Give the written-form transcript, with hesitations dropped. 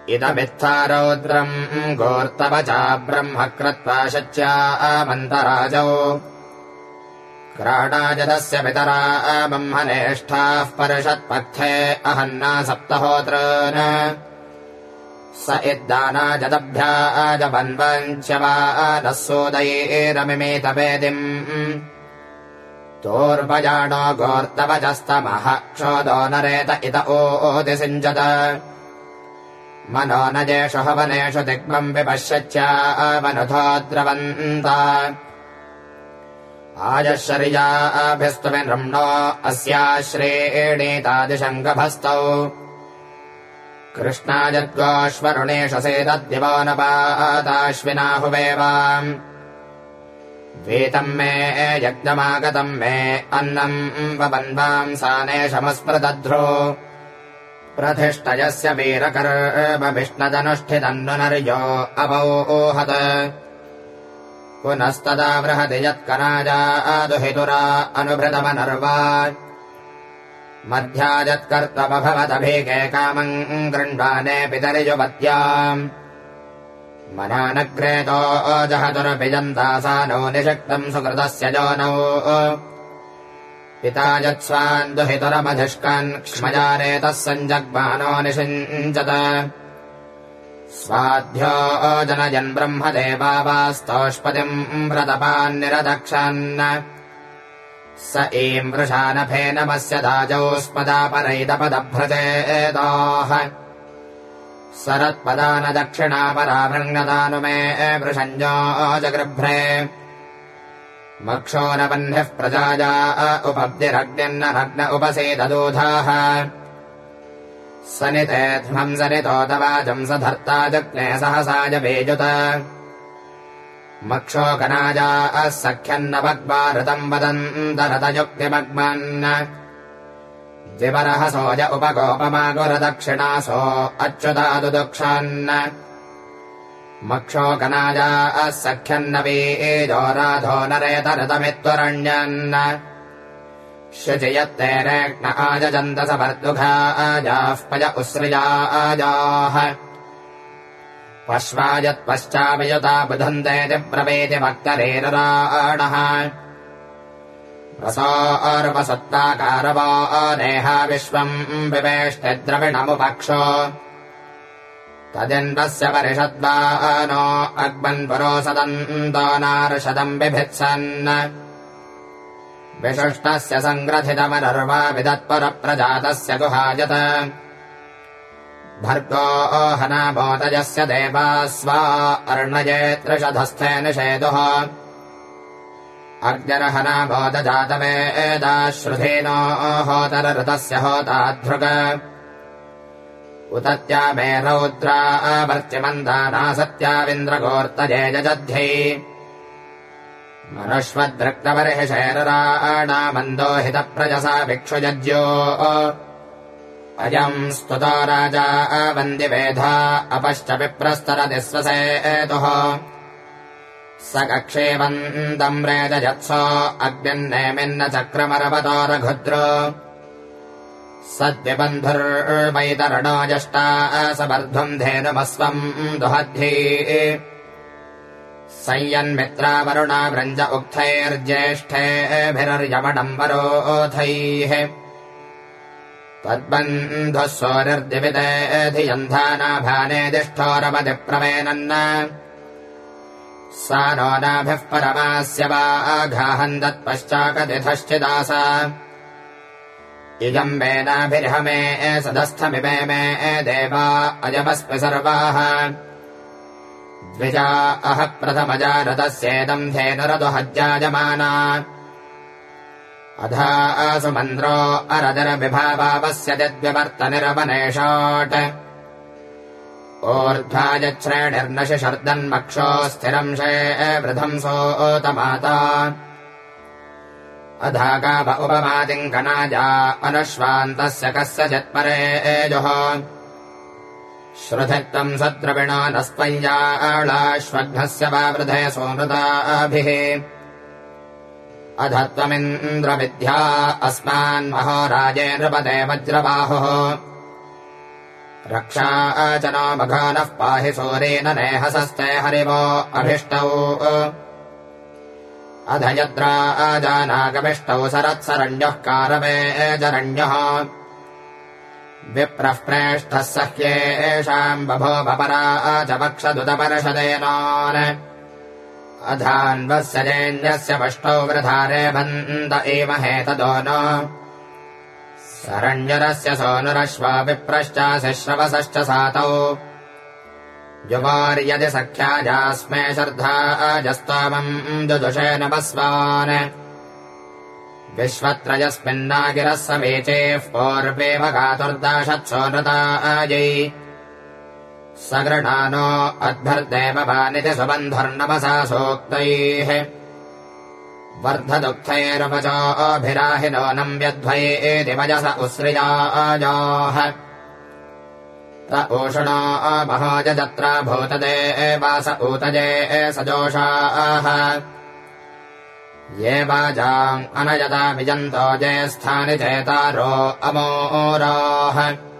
इदमित्था रौद्रम् गोर्तवचा ब्रह्म कृत्वा शच्यामन्तराजौ क्राडाजदस्य पितरा ब्रह्मनेष्ठाः परिषत्पथे अहन्ना सप्तहोतॄन् स इद्दानाजदभ्याजवन्वञ्च्यवानः सूदयेरमिमेतवेदिम् तोर्भजानो गोर्तवजस्तमः क्षोदो नरेत इत ओदिसिञ्चत मनो न जेषु हवनेषु दिग्मम् विपश्यच्यावनुधो द्रवन्ता आजश्चर्याभिस्तु विनृम्णो अस्याश्रेणीतादिशङ्गभस्तौ कृष्णाजद्गोश्वरुणेषु सेदद्दिवो न पाताश्विनाहुवेवाम् वीतम् मे यज्ञमागतम् मे अन्नम् ववन्वाम् सानेशमस्पृदध्रो प्रथिष्ठयस्य वीरकर्मविष्णदनुष्ठितन्नु नर्यो अवोहत पुनस्तदा बृहति यत्कनाजादुहितुरा अनुभृतमनर्वा मध्याजत्कर्तमभवदभीके कामम् गृह्णाने पितरिजुपत्याम् मनानग्रेतो जहतुरभिजन्तासानो निषक्तम् सुकृतस्य जोनौ पिता यत्स्वान्दुहितुरमधिष्कान् क्ष्मजारेतः सञ्जग्मानो निषिञ्चत स्वाध्यो जनयन् ब्रह्मदेवास्तौष्पतिम् व्रतपान्निरदक्षन् स ईम् वृषानफे नमस्य दाजौ स्पदापरैतपदभ्रजेदाः सरत्पदान दक्षिणापराभृङ्गदानु मे वृषञ्जो जगृभ्रे मक्षो न वह्निः प्रजाया उपब्धिरग्निर्न रग्न उपसेददूधाः सनितेध्वम् सनितोतवाजम् स धर्ता जग्ने सहसाय वेजुत मक्षो कनाजाः सख्यन्न भग्वाऋतम् वदन्तरतयुक्तिमग्मन् द्विपरः सोज उपगोपमागुरदक्षिणासो अच्युतादुदुक्षन् मक्षो कनाजाः सख्यन्न वीजो राधो नरेतरतमित्वरण्यन् शुचियत्ते रेक्न आजजन्तसवर्दुघाजाः पय उस्रिजाजाः पश्वायत्पश्चावियुता बुधन्ते दिप्रवेति भक्तरेरराणः रसोऽर्वसत्ताकारवो नेहा विश्वम् विवेष्टि द्रविणमुपक्षो तदिन्द्रस्य परिषद्वानो अग्मन्पुरो सदन्तो नार्षदम् बिभित्सन् विशिष्टस्य सङ्ग्रथितमनर्वा विदत्पुरप्रजातस्य गुहाजत भर्गो हनामोदजस्य देवा स्वा अर्णये त्रिषधस्थे निषेदुः अग्निर्हनामोदजातवेदाश्रुधेनो होतरऋतस्य होताध्रुग उतत्या मे रौद्रा वर्त्यमन्दाना सत्याविन्द्रगोर्तजे जजध्यै मनुष्वद्रक्तबर्हिषैरराणामन्दोहितप्रजसा भिक्षुजज्यो अयम् स्तुतो राजा वन्दिवेधा अपश्च विप्रस्तरति स्वसेतुः स कक्षेवन्दम् रेजयत्सो अग्निन्नेमिन्न चक्रमरवतो रघुद्रो सद्विबन्धुर्वैतरणो जष्टा सबर्ध्वम् धेनुमस्वम् दुहद्धि संयन्मित्रावरुणा व्रञ्ज उक्थैर्ज्येष्ठेभिर्यमणम् वरोथैः त्वद्बन्धुः सोऽनिर्दिविते धियन्धानाभानेदिष्ठोरवधिप्रवेनन् सा नो नाभिः परमास्य वाघाहम् दत्पश्चाकतिथश्चिदास इयम् वेनाभिर्हमे सदस्थमिमे मे देवा अयमस्मि सर्वाः द्विजा अह प्रथमजारतस्येदम् धेनुरदुहज्जायमाना अधा सुमन्द्रो अरदरविभावावस्य यद्विवर्तनिरवनेषाट् ऊर्ध्वाजच्छ्रेणिर्नशिशर्दन्मक्षो स्थिरम् वृथम् सोतमाता अधागाव उपमातिम् कनाजा अनुष्वान्तस्य कस्यचित्परेजुः श्रुधित्वम् सद्रविणो नस्त्वय्याळाश्वघ्नस्य वा वृधे सोनृताभिः अध त्वमिन्द्रविद्या अस्मान्महो राजे नृपते वज्रबाहुः रक्षा च नो मघानः पाहि सूरेण नेहसस्ते हरिवो अभिष्टौ अधयद्राजानागमिष्टौ सरत्सरण्यः कारवेजरण्यः विप्रः प्रेष्ठः सह्येषाम् बभूवपरा च वक्षदुतपर्षदेनान् अधान्वस्य जैन्यस्य पष्टौ वृधारे बन्द एमहे तदो न सरण्यरस्य सोनुरश्वा विप्रश्चासि श्रवसश्च सातौ युवार्यदि सख्याजास्मे शर्धाजस्त्वामम् जुजुषे नमस्वान् विश्वत्रयस्मिन्नागिरः समीचेः पूर्वेव गातुर्दाशत्सो नृतायै सगृणानो अद्भर्देववानिति सुबन्धुर्नमसा सूक्तैः वर्धदुःखैरुपचोभिराहिनो नम्यध्वयेति वजस उस्रियाजाः त ऊषणो महोजत्रा भूतदेवास ऊतजे सजोषाः ये वाजाम् अनयता विजन्तो ज्येष्ठानि चेतारो अमोराः